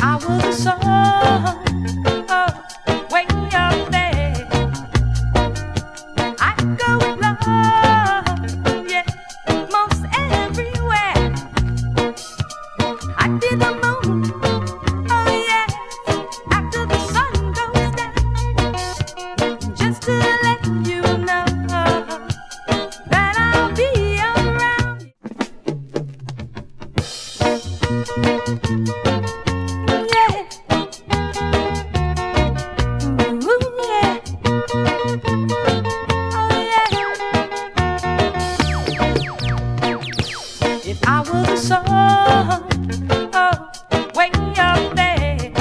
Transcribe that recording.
I was a song, oh, way up there. I go with love, yeah, most everywhere. I did the moon, oh yeah, after the sun goes down, just to let you know that I'll be around. If I was a song, oh, way up there,